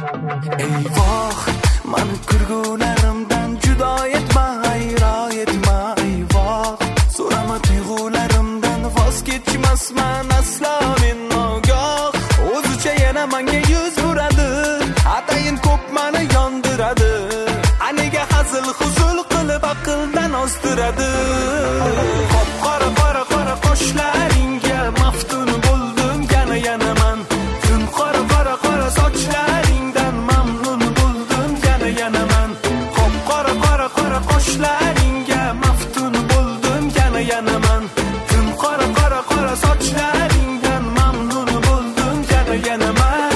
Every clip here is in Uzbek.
Eyvoh, mani kulgularimdan judo etma, hayro etma, eyvoh. So'rama tuyg'ularimdan voz kechmasman aslo men nogoh. O'zicha yana menga yuz buradi, atayin ko'p mani yondiradi. Aniga hazil huzul qilib aqldan ozdiradi. Qop-qora qora qoshlaringga maftun bo'ldim yana man. Tun qora sochlaringdan mamnun bo'ldim yana man. Qop-qora qoshlaringga maftun bo'ldim yana man. Tun qora sochlaringdan mamnun bo'ldim yana man.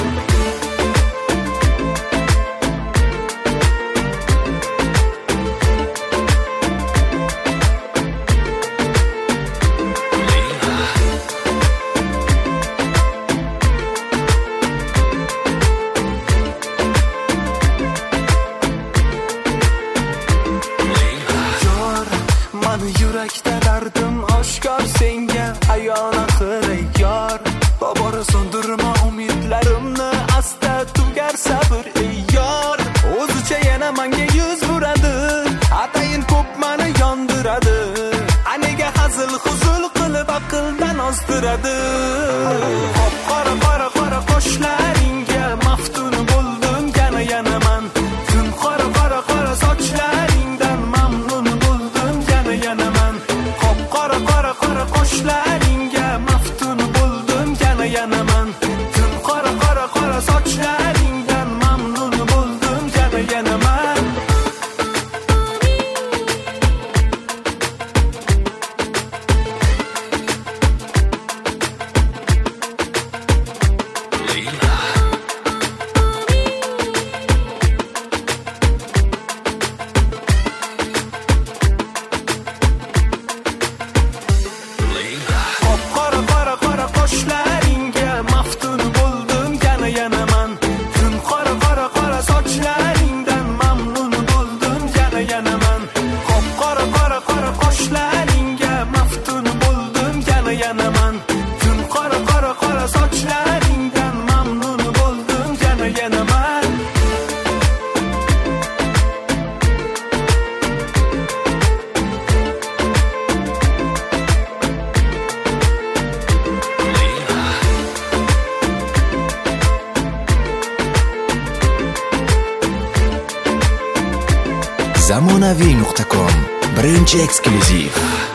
Yurakda dardim oshkor senga ayon axir yor. Bobora so'ndirma umidlarimni, asta tugar sabr ey yor. O'zicha yana menga yuz buradi, atayin ko'p mani yondiradi. Aniga hazil huzul qilib aqldan ozdiradi. Qop-qora qoshlaringga maftun bo'ldim yana man. Tun qora sochlaringdan mamnun bo'ldim yana man. Qop-qora qoshlaringga maftun bo'ldim yana man. Tun qora sochlaringdan mamnun bo'ldim yana man. Qop-qora qoshlaringga maftun bo'ldim yana man. Tun qora sochlaringdan mamnun bo'ldim yana man. Qop-qora qoshlaringga maftun bo'ldim yana man. Tun qora sochlaringdan mamnun bo'ldim yana man. Zamonaviy.com birinchi eksklyuziv.